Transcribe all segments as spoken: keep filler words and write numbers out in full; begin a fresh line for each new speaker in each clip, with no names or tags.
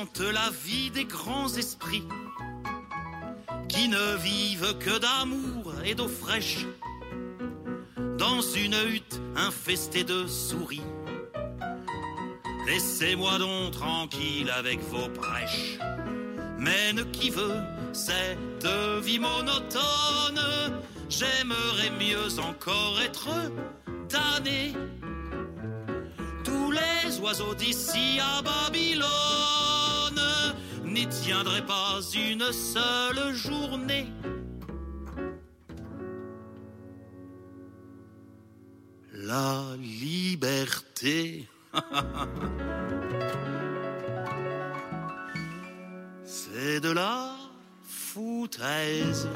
chante la vie des grands esprits qui ne vivent que d'amour et d'eau fraîche dans une hutte infestée de souris. Laissez-moi donc tranquille avec vos prêches. Mène qui veut cette vie monotone. J'aimerais mieux encore être damné. Tous les oiseaux d'ici à Babylone n'y tiendraient pas une seule journée. La liberté. C'est de la foutaise.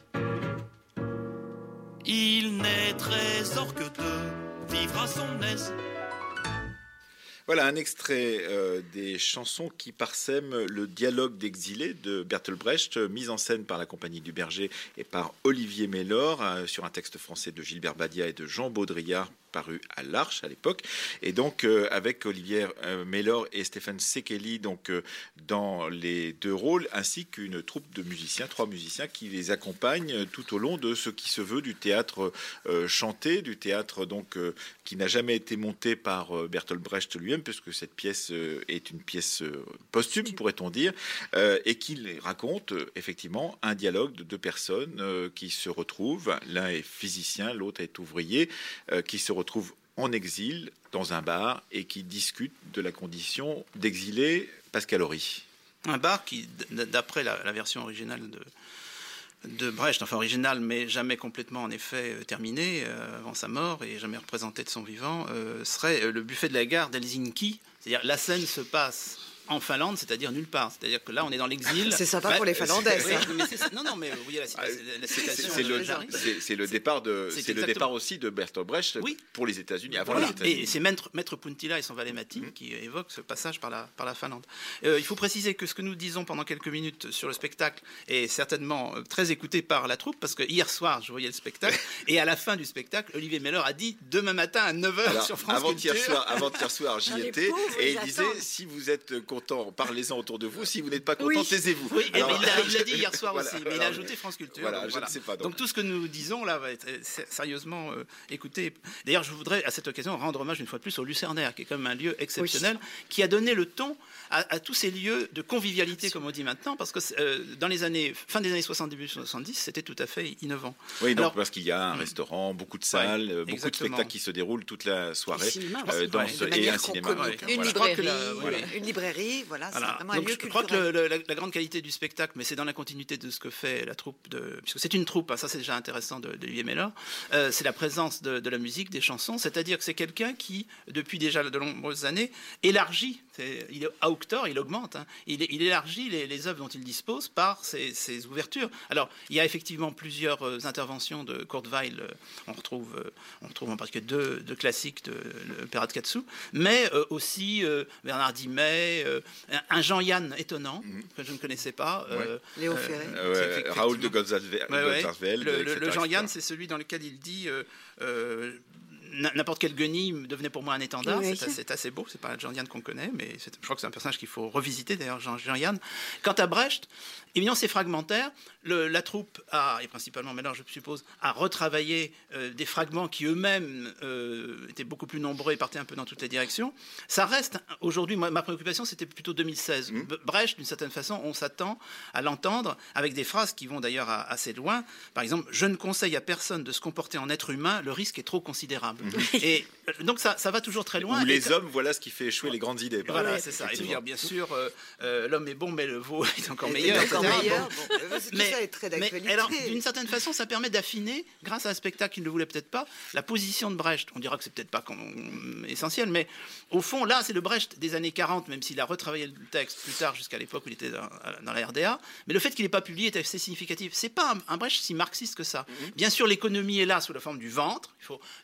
Il n'est trésor que de vivre à son aise.
Voilà un extrait euh, des chansons qui parsèment le dialogue d'exilés de Bertolt Brecht, mise en scène par la Compagnie du Berger et par Olivier Mélor, euh, sur un texte français de Gilbert Badia et de Jean Baudrillard, paru à l'Arche à l'époque, et donc euh, avec Olivier euh, Mélor et Stéphane Sekeli donc euh, dans les deux rôles, ainsi qu'une troupe de musiciens, trois musiciens qui les accompagnent tout au long de ce qui se veut du théâtre euh, chanté, du théâtre donc euh, qui n'a jamais été monté par euh, Bertolt Brecht lui-même, puisque cette pièce euh, est une pièce euh, posthume, pourrait-on dire, euh, et qui raconte euh, effectivement un dialogue de deux personnes euh, qui se retrouvent. L'un est physicien, l'autre est ouvrier, euh, qui se retrouvent retrouvent en exil dans un bar et qui discutent de la condition d'exilé. Pascal Horry.
Un bar qui, d'après la, la version originale de, de Brecht, enfin originale, mais jamais complètement en effet terminée euh, avant sa mort et jamais représenté de son vivant, euh, serait le buffet de la gare d'Helsinki. C'est-à-dire la scène se passe en Finlande, c'est-à-dire nulle part. C'est-à-dire que là, on est dans l'exil.
C'est sympa bah, pour les Finlandais, ça.
Oui, mais c'est, non, non, mais vous voyez la, la, la citation.
C'est, le, c'est, c'est le départ de, c'est, c'est le départ aussi de Bertolt Brecht oui. pour les États-Unis, avant voilà. les États-Unis.
Et c'est Maître, Maître Puntila et son valet Matti mmh. qui évoquent ce passage par la, par la Finlande. Euh, il faut préciser que ce que nous disons pendant quelques minutes sur le spectacle est certainement très écouté par la troupe, parce que hier soir, je voyais le spectacle, et à la fin du spectacle, Olivier Mélor a dit demain matin à neuf heures Alors, sur France
avant-hier
Culture.
Soir, avant-hier soir, j'y étais, et il disait, si vous êtes content, parlez-en autour de vous. Si vous n'êtes pas content, oui. taisez-vous.
Oui, Alors, mais il, l'a, il l'a dit hier soir voilà, aussi, mais alors, il a ajouté France Culture.
Voilà,
donc,
je
voilà.
ne sais pas. Donc.
donc tout ce que nous disons là va être sérieusement euh, écouté. D'ailleurs, je voudrais à cette occasion rendre hommage une fois de plus au Lucernaire, qui est quand même un lieu exceptionnel, oui. qui a donné le ton à, à tous ces lieux de convivialité, comme on dit maintenant, parce que euh, dans les années fin des années soixante, début soixante-dix, c'était tout à fait innovant.
Oui, donc Alors, parce qu'il y a un restaurant, beaucoup de salles, ouais, beaucoup exactement. de spectacles qui se déroulent toute la soirée,
cinéma,
euh, dans
ouais,
ce, et un cinéma.
Ouais, une, voilà. librairie, la, voilà. une librairie, voilà, voilà. c'est vraiment donc, un lieu
je
culturel.
Je crois que le, le, la, la grande qualité du spectacle, mais c'est dans la continuité de ce que fait la troupe, de, puisque c'est une troupe, hein, ça c'est déjà intéressant de, de Olivier Mélor, euh, c'est la présence de, de la musique, des chansons, c'est-à-dire que c'est quelqu'un qui, depuis déjà de nombreuses années, élargit, c'est, il est aucteur, il augmente, hein, il, il élargit les, les œuvres dont il dispose par ses, ses ouvertures. Alors, il y a effectivement plusieurs euh, interventions de Kurt Weill, euh, on retrouve, euh, on retrouve en particulier deux, deux classiques de l'opéra de Katsu, mais euh, aussi euh, Bernard Dimet, euh, un Jean-Yann étonnant, mm-hmm. que je ne connaissais pas. Euh,
ouais. Léo Ferré.
Euh, euh, Raoul de Gonzalez.
Ouais, ouais. Le, le, le Jean-Yann, c'est celui dans lequel il dit... Euh, euh, n'importe quelle guenille devenait pour moi un étendard. Oui. C'est, c'est assez beau. C'est pas Jean-Yann qu'on connaît, mais c'est, je crois que c'est un personnage qu'il faut revisiter, d'ailleurs, Jean, Jean-Yann. Quant à Brecht, évidemment, c'est fragmentaire. Le, la troupe a, et principalement Mélor, je suppose, a retravaillé euh, des fragments qui eux-mêmes euh, étaient beaucoup plus nombreux et partaient un peu dans toutes les directions. Ça reste, aujourd'hui, moi, ma préoccupation, c'était plutôt deux mille seize. Mmh. Brecht, d'une certaine façon, on s'attend à l'entendre avec des phrases qui vont d'ailleurs à, assez loin. Par exemple, je ne conseille à personne de se comporter en être humain, le risque est trop considérable. Mmh. Et donc ça, ça va toujours très loin.
Ou les
et
hommes, voilà ce qui fait échouer les grandes idées.
Voilà, c'est ça. Et puis, bien sûr, euh, euh, l'homme est bon, mais le veau est encore
et
meilleur.
Encore meilleur.
Bon.
Bon, mais, ça est très d'actualité.
Mais alors, d'une certaine façon, ça permet d'affiner, grâce à un spectacle qu'il ne voulait peut-être pas, la position de Brecht. On dira que c'est peut-être pas essentiel, mais au fond, là, c'est le Brecht des années quarante, même s'il a retravaillé le texte plus tard, jusqu'à l'époque où il était dans, dans la R D A. Mais le fait qu'il n'ait pas publié est assez significatif. C'est pas un, un Brecht si marxiste que ça. Mm-hmm. Bien sûr, l'économie est là sous la forme du ventre. Il faut d'abord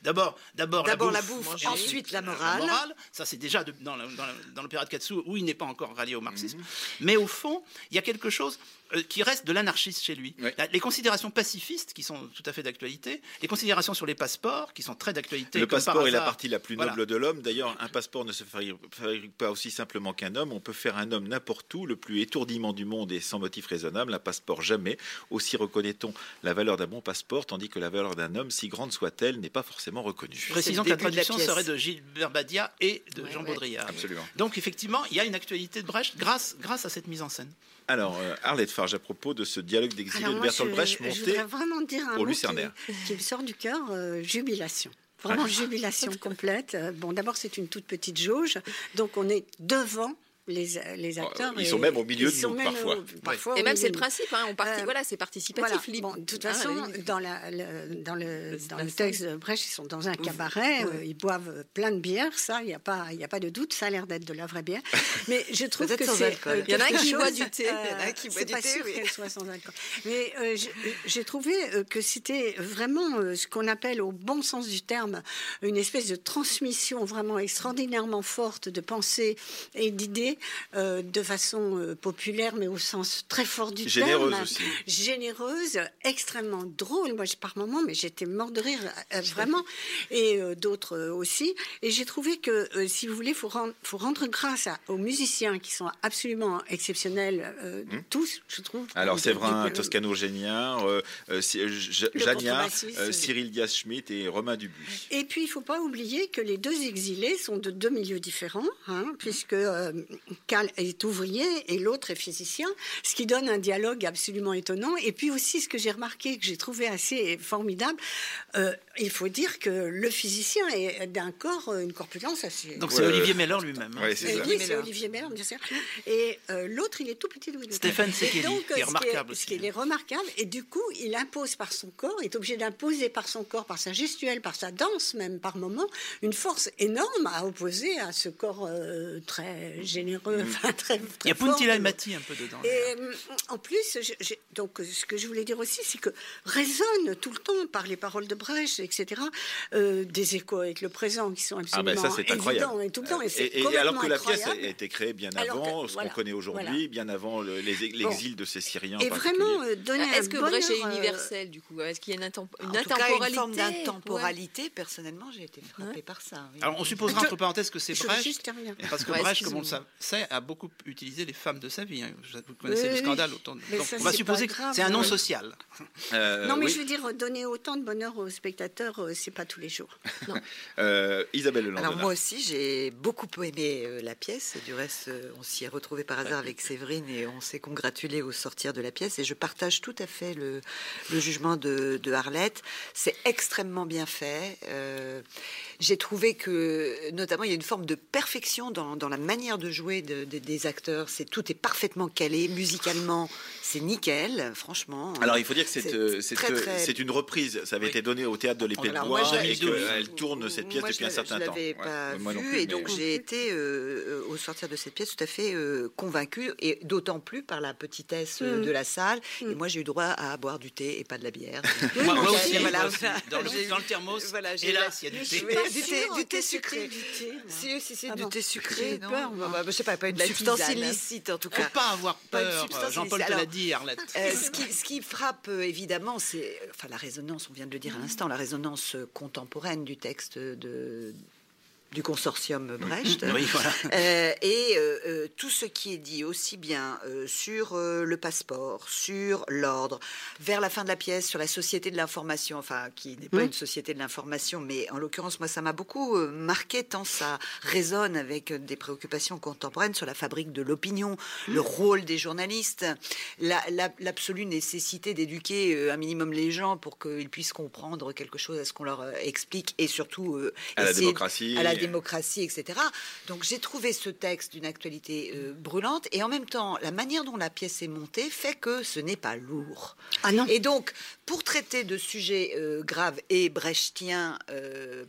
d'abord,
d'abord
la
bouffe,
la bouffe
ensuite la morale.
la morale. Ça, c'est déjà de, dans, dans, dans l'opéra de Katsu, où il n'est pas encore rallié au marxisme. Mm-hmm. Mais au fond, il y a quelque chose euh, qui reste de l'anarchisme chez lui. Oui. La, les considérations pacifistes, qui sont tout à fait d'actualité, les considérations sur les passeports, qui sont très d'actualité.
Le passeport
par
est la partie la plus noble
voilà.
de l'homme. D'ailleurs, un passeport ne se fabrique pas aussi simplement qu'un homme. On peut faire un homme n'importe où, le plus étourdiment du monde et sans motif raisonnable. Un passeport jamais. Aussi reconnaît-on la valeur d'un bon passeport, tandis que la valeur d'un homme, si grande soit-elle, n'est pas forcément reconnue.
Précisons que la traduction de serait de Gilbert Badia et de ouais, Jean ouais. Baudrillard.
Absolument.
Donc effectivement, il y a une actualité de Brecht grâce, grâce à cette mise en scène.
Alors, euh, Arlette Farge, à propos de ce dialogue d'exilé de Bertolt Brecht monté au Lucernaire.
Qui, qui me sort du cœur, euh, jubilation. Vraiment ah. jubilation complète. Bon, d'abord, c'est une toute petite jauge, donc on est devant Les, les acteurs.
Ils sont même au milieu de nous, parfois.
Au, parfois oui. Et même, c'est le principe, hein, on partit, euh, voilà, c'est participatif,
voilà.
libre.
Bon, de toute façon, ah, dans, la, le, dans, le, le, dans le texte de Brecht, ils sont dans un cabaret, oui. euh, ils boivent plein de bière, ça, il n'y a, a pas de doute, ça a l'air d'être de la vraie bière. Mais je trouve que c'est...
Euh, il y en a un qui boit du thé.
Euh, il y en a un qui boit du thé, sûr oui. qu'elle soit sans alcool. Mais euh, j'ai trouvé que c'était vraiment euh, ce qu'on appelle, au bon sens du terme, une espèce de transmission vraiment extraordinairement forte de pensée et d'idées euh, de de façon euh, populaire, mais au sens très fort du
généreuse
terme.
Aussi.
Généreuse, extrêmement drôle. Moi, par moments, mais j'étais mort de rire, euh, vraiment. Et euh, d'autres euh, aussi. Et j'ai trouvé que, euh, si vous voulez, il faut, faut rendre grâce à, aux musiciens qui sont absolument exceptionnels, euh, mmh. tous, je trouve.
Alors, Séverin euh, Toscano Géniard, euh, euh, Jagnard, euh, Cyril Diaz-Schmitt et Romain Dubuis.
Et puis, il ne faut pas oublier que les deux exilés sont de deux milieux différents, hein, puisque euh, Cal est ouvrier et l'autre est physicien, ce qui donne un dialogue absolument étonnant. Et puis aussi, ce que j'ai remarqué, que j'ai trouvé assez formidable, euh, il faut dire que le physicien est d'un corps, une corpulence assez...
Donc c'est ouais, Olivier Meller lui-même. Hein.
Ouais, c'est
oui, c'est Olivier Meller, bien sûr. Et euh, l'autre, il est tout petit.
Stéphane Sekeli, qui est remarquable
aussi.
Ce qui
est remarquable, et du coup, il impose par son corps, il est obligé d'imposer par son corps, par sa gestuelle, par sa danse même, par moments, une force énorme à opposer à ce corps euh, très généreux, enfin très...
Il y a Puntila et Mati un peu dedans.
Et euh, en plus, je, je, donc, ce que je voulais dire aussi, c'est que résonne tout le temps par les paroles de Brecht, et cetera, euh, des échos avec le présent qui sont absolument
ah ben ça, c'est
évidents et tout le temps. Et,
et, et alors que la pièce
incroyable.
a été créée bien avant que, ce voilà, qu'on connaît aujourd'hui, voilà. bien avant le, les, l'exil bon. de ces Syriens.
Et vraiment, euh, donner
Est-ce
un
que
bonheur,
Brecht est universel du coup? Est-ce qu'il y a une, intemp- une
en
intemporalité?
Tout cas, une forme d'intemporalité. Ouais. Personnellement, j'ai été frappée ouais. par ça. Oui.
Alors, on supposera entre parenthèses que c'est Brecht, parce que
ouais,
Brecht, comme on le sait, a beaucoup utilisé les femmes de sa vie. Hein. Vous connaissez oui, le scandale. Autant de... Donc, ça, on va supposer que c'est un non social.
Euh, non, mais oui. je veux dire, donner autant de bonheur aux spectateurs, euh, c'est pas tous les jours. Non.
euh, Isabelle Lelandona.
Alors moi aussi, j'ai beaucoup aimé euh, la pièce. Du reste, euh, on s'y est retrouvé par hasard avec Séverine et on s'est congratulé au sortir de la pièce. Et je partage tout à fait le, le jugement de, de Arlette. C'est extrêmement bien fait. Euh, j'ai trouvé que, notamment, il y a une forme de perfection dans, dans la manière de jouer de, de, des acteurs. C'est, tout est parfaitement calé, musicalement, c'est nickel, franchement.
Alors, il faut dire que c'est, c'est, c'est, très, très... c'est une reprise. Ça avait oui. été donné au Théâtre de l'Épée de Bois et qu'elle tourne cette pièce
moi,
depuis un certain temps.
Je ne l'avais pas ouais. vue plus, et donc mais... j'ai été, euh, au sortir de cette pièce, tout à fait euh, convaincue, et d'autant plus par la petitesse mm. de la salle. Mm. Et moi, j'ai eu droit à boire du thé et pas de la bière.
Oui, moi, moi aussi, voilà. aussi. Dans, le, dans le thermos, voilà, hélas, il y a du thé.
Du thé, du thé sucré. Si, si, c'est du thé sucré. Je ne sais pas, pas une substance illicite, en tout cas.
Il ne faut pas avoir peur, Jean-Paul te l'a dit, Arlette.
Ce qui frappe, évidemment, c'est enfin, la résonance, on vient de le dire à l'instant, la résonance contemporaine du texte de... du consortium Brecht,
oui, voilà.
euh, et euh, tout ce qui est dit aussi bien euh, sur euh, le passeport, sur l'ordre, vers la fin de la pièce, sur la société de l'information, enfin qui n'est pas mmh. une société de l'information, mais en l'occurrence moi ça m'a beaucoup euh, marqué tant ça résonne avec des préoccupations contemporaines sur la fabrique de l'opinion, mmh. le rôle des journalistes, la, la, l'absolue nécessité d'éduquer euh, un minimum les gens pour qu'ils puissent comprendre quelque chose à ce qu'on leur euh, explique et surtout euh,
à la démocratie.
À la démocratie, et cetera. Donc j'ai trouvé ce texte d'une actualité euh, brûlante et en même temps, la manière dont la pièce est montée fait que ce n'est pas lourd.
Ah non.
Et donc, pour traiter de sujets euh, graves et brechtiens, euh,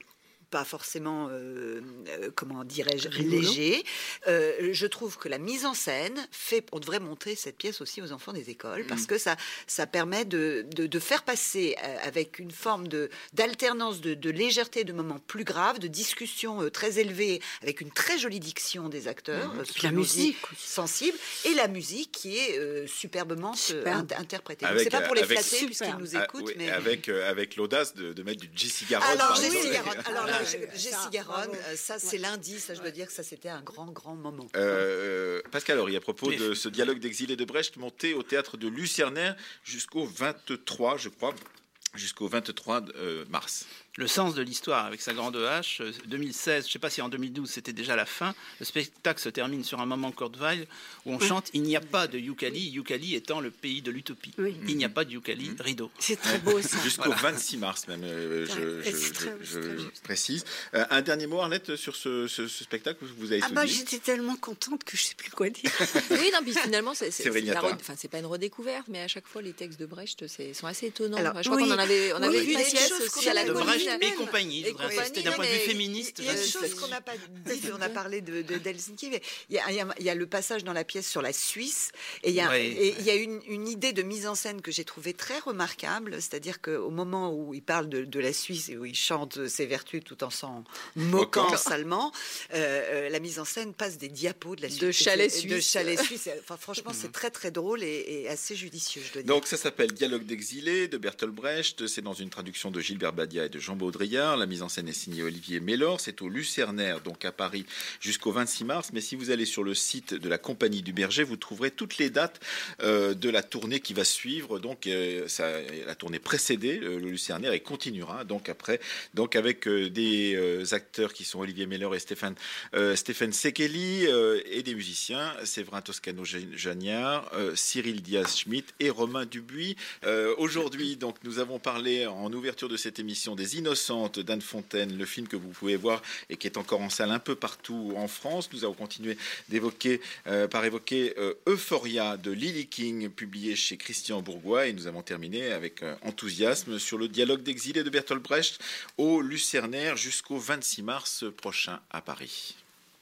pas forcément, euh, euh, comment dirais-je, léger. Euh, je trouve que la mise en scène fait, on devrait montrer cette pièce aussi aux enfants des écoles, parce que ça, ça permet de, de, de faire passer euh, avec une forme de, d'alternance de, de légèreté de moments plus graves, de discussions euh, très élevées, avec une très jolie diction des acteurs, mmh. euh,
la musique
sensible, et la musique qui est euh, superbement euh, in- interprétée.
Avec,
c'est pas pour les
avec,
flatter puisqu'ils nous écoutent,
ah, oui,
mais
avec euh, avec l'audace de, de mettre du Jessie Garonne.
Alors,
par
Jessie
exemple.
Garonne, alors là,
Ah,
Jessie
ça,
Garonne,
bravo.
ça c'est ouais. lundi, ça je dois dire que ça c'était un grand grand moment.
Euh, Pascal Horry, à propos de ce dialogue d'exilés de Brecht monté au théâtre de Lucernaire jusqu'au vingt-trois, je crois, jusqu'au vingt-trois euh, mars.
Le sens de l'histoire avec sa grande H, deux mille seize, je ne sais pas si en deux mille douze c'était déjà la fin, le spectacle se termine sur un moment Kortweil où on oui. chante « Il n'y a pas de Youkali », Youkali étant le pays de l'utopie. Oui. Il n'y a pas de Youkali, mmh. rideau.
C'est très beau ça.
Jusqu'au voilà. vingt-six mars même, euh, je, je, je, très, je, je précise. Euh, un dernier mot, Arlette, sur ce, ce, ce spectacle que vous avez
ah bah, j'étais tellement contente que je ne sais plus quoi dire.
Oui, non, puis finalement, c'est, c'est,
c'est,
c'est, re... enfin, c'est pas une redécouverte, mais à chaque fois, les textes de Brecht c'est, sont assez étonnants. Alors, je crois
oui.
qu'on en avait, on
oui,
avait vu des pièces aussi à la
de Brecht
colline.
et compagnie. C'était d'un point de vue féministe.
Il y a une chose qu'on n'a pas dit, on a parlé de, de, d'Helsinki, mais il y, a, il, y a, il y a le passage dans la pièce sur la Suisse, et il y a, ouais, et il y a une, une idée de mise en scène que j'ai trouvée très remarquable, c'est-à-dire qu'au moment où il parle de, de la Suisse et où il chante ses vertus tout en s'en moquant salement, euh, la mise en scène passe des diapos de la Suisse.
De chalets suisses.
De chalets suisses. Enfin, franchement, c'est très très drôle et, et assez judicieux, je dois dire.
Donc ça s'appelle Dialogue d'exilés de Bertolt Brecht, c'est dans une traduction de Gilbert Badia et de Jean Baudrillard, la mise en scène est signée Olivier Mélor, c'est au Lucernaire, donc à Paris, jusqu'au vingt-six mars. Mais si vous allez sur le site de la Compagnie du Berger, vous trouverez toutes les dates euh, de la tournée qui va suivre. Donc, euh, ça, la tournée précédée, euh, le Lucernaire, et continuera. Donc après, donc avec euh, des euh, acteurs qui sont Olivier Mélor et Stéphane euh, Stéphane Sekeli euh, et des musiciens Séverin Toscano-Jagnard, euh, Cyril Diaz-Schmitt et Romain Dubuis. Euh, aujourd'hui, donc, nous avons parlé en ouverture de cette émission des Innocentes d'Anne Fontaine, le film que vous pouvez voir et qui est encore en salle un peu partout en France. Nous avons continué d'évoquer, euh, par évoquer euh, Euphoria de Lily King, publié chez Christian Bourgois, et nous avons terminé avec euh, enthousiasme sur le dialogue d'exilés de Bertolt Brecht au Lucernaire jusqu'au vingt-six mars prochain à Paris.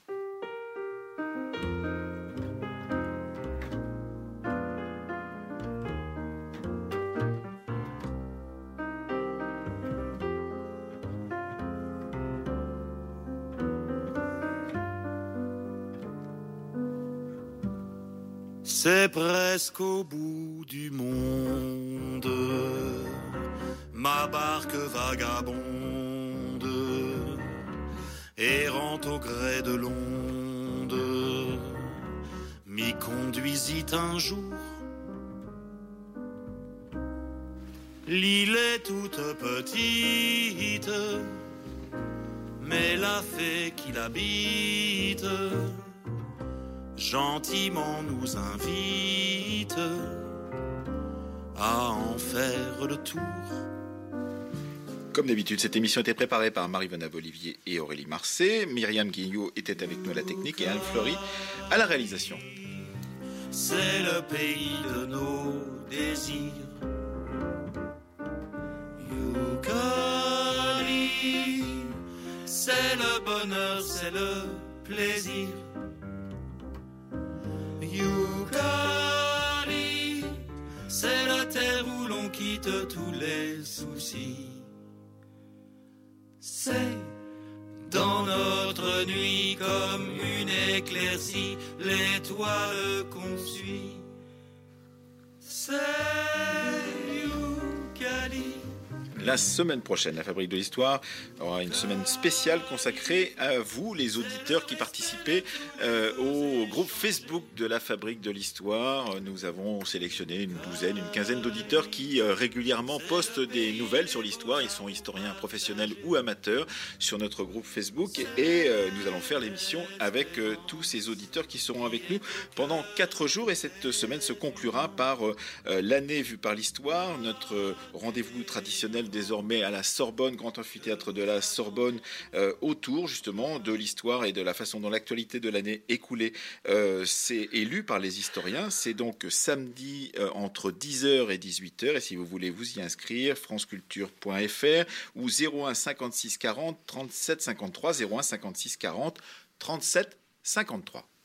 C'est presque au bout du monde, ma barque vagabonde, errant au gré de l'onde, m'y conduisit un jour. L'île est toute petite, mais la fée qui l'habite gentiment nous invite à en faire le tour.
Comme d'habitude, cette émission était préparée par Marie-Venave Olivier et Aurélie Marcet. Myriam Guignot était avec nous à la technique et Anne Fleury à la réalisation.
C'est le pays de nos désirs. Youkali, c'est le bonheur, c'est le plaisir. Youkali, c'est la terre où l'on quitte tous les soucis. C'est dans notre nuit comme une éclaircie, l'étoile qu'on suit. C'est Youkali.
La semaine prochaine, la Fabrique de l'Histoire aura une semaine spéciale consacrée à vous, les auditeurs qui participaient euh, au groupe Facebook de la Fabrique de l'Histoire. Nous avons sélectionné une douzaine, une quinzaine d'auditeurs qui euh, régulièrement postent des nouvelles sur l'histoire. Ils sont historiens professionnels ou amateurs sur notre groupe Facebook et euh, nous allons faire l'émission avec euh, tous ces auditeurs qui seront avec nous pendant quatre jours. Et cette semaine se conclura par euh, l'année vue par l'histoire, notre euh, rendez-vous traditionnel des désormais à la Sorbonne, grand amphithéâtre de la Sorbonne, euh, autour justement de l'histoire et de la façon dont l'actualité de l'année écoulée euh, s'est élue par les historiens. C'est donc samedi euh, entre dix heures et dix-huit heures, et si vous voulez vous y inscrire, franceculture point f r ou zéro un cinquante-six quarante trente-sept cinquante-trois, zéro un cinquante-six quarante trente-sept cinquante-trois.